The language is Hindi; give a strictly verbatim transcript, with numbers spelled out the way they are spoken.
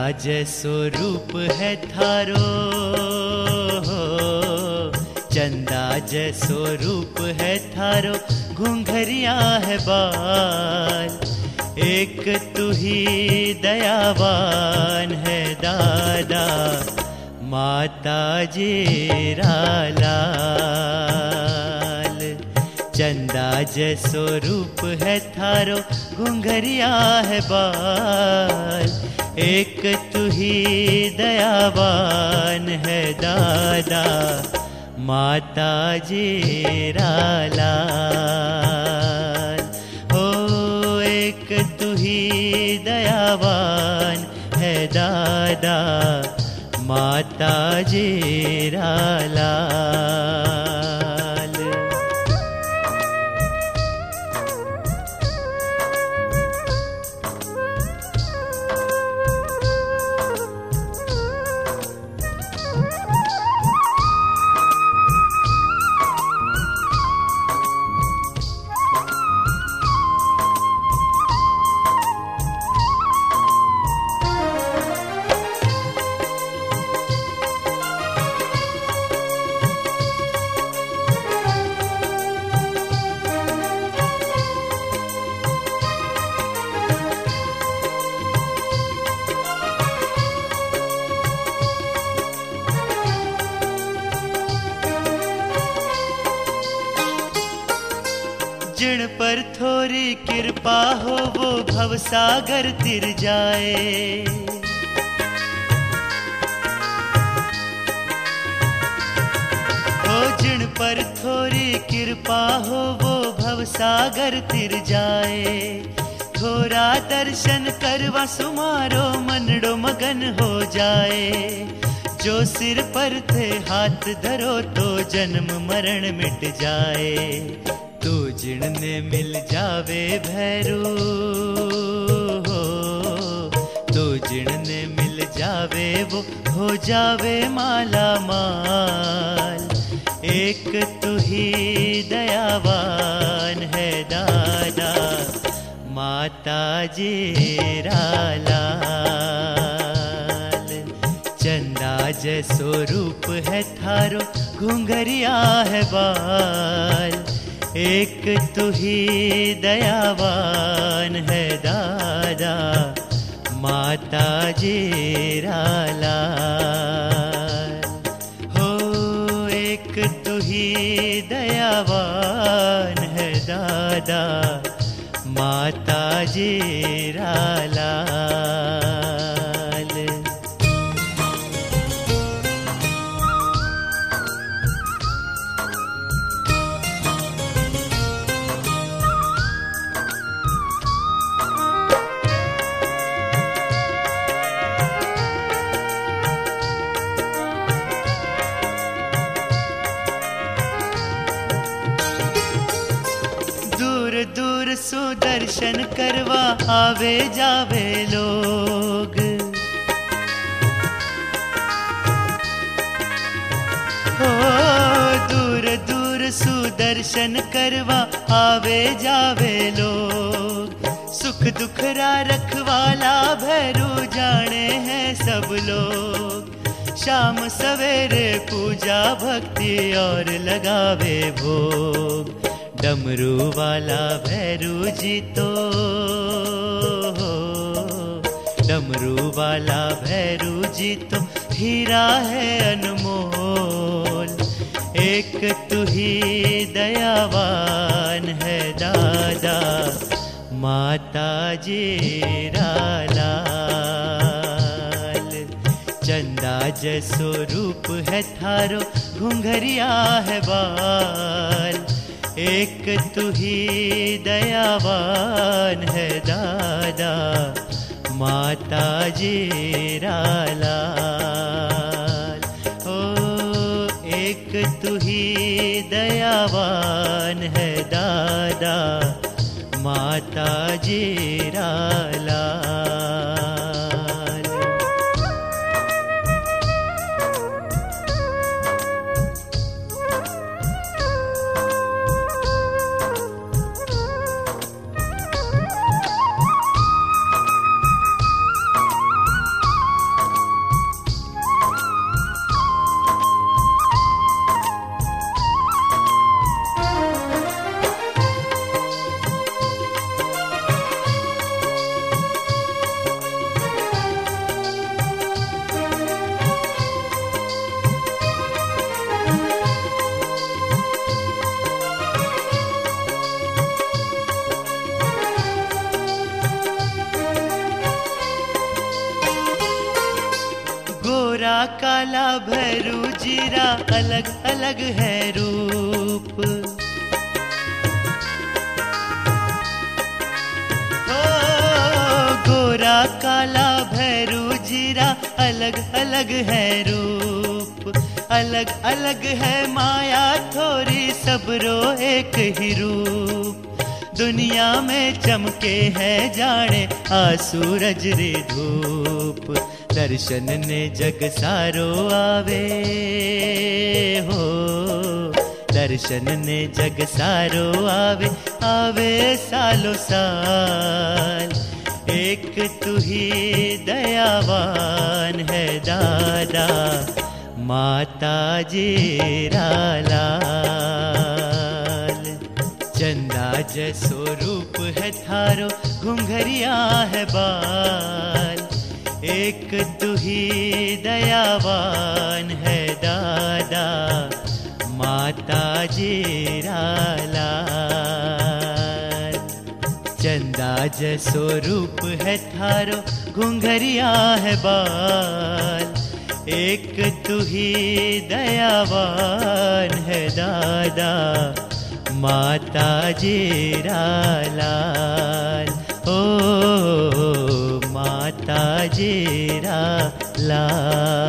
जैसो रूप है थारो, चंदा जैसो रूप है थारो, घुंघरिया है बाल। एक तू ही दयावान है दादा, माता जीरा लाल। चंदा जैसो रूप है थारो, घुंघरिया है बाल। एक तू ही दयावान है दादा, माता जीरा लाल। हो एक तू ही दयावान है दादा, माता जीरा लाल। जिन पर थोड़ी कृपा हो वो भवसागर तिर जाए। हो जिन पर थोड़ी कृपा हो वो भवसागर तिर जाए। थोड़ा दर्शन करवा सुमारो मनडो मगन हो जाए। जो सिर पर थे हाथ धरो तो जन्म मरण मिट जाए। तू जिणने मिल जावे भैरू हो, तू जिणने मिल जावे वो हो जावे माला माल। एक तू ही दयावान है दादा, माता जीरा लाल। चंदा जैसो रूप है थारो, घुंघरिया है बाल। एक तू ही दयावान है दादा, माता जीरा लाल। हो एक तू ही दयावान है दादा, माता जीरा लाल। दूर सुदर्शन करवा आवे जावे लोग। हो दूर दूर सुदर्शन करवा आवे जावे लोग। सुख दुख रा रखवाला भैरू जाने हैं सब लोग। शाम सवेरे पूजा भक्ति और लगावे भोग। डमरू वाला भैरू जी तो, डमरू वाला भैरू जी तो हीरा है अनमोल। एक तू ही दयावान है दादा, माता जीरा लाल। चंदा जैसो रूप है थारो, घुंघरिया है बाल। एक तू ही दयावान है दादा, माता जीरा लाल। ओ एक तू ही दयावान है दादा, माता जीरा लाल। गोरा काला भैरू जीरा अलग अलग है रूप। ओ गोरा काला भैरू जीरा अलग अलग है रूप, अलग अलग है माया थोड़ी सबरो एक ही रूप। दुनिया में चमके है जाने आ सूरज रे धूप, दर्शन ने जग सारो आवे हो, दर्शन ने जग सारो आवे, आवे सालो साल। एक तू ही दयावान है दादा, माता जीरा लाल। चंदा जैसो रूप है थारो, घुंघरिया है बाल। एक तू ही दयावान है दादा, माता जीरा लाल। चंदा जैसो रूप है थारो, घुंघरिया है बाल। एक तू ही दयावान है दादा, माता जीरा लाल। ओ माता जीरा लाल।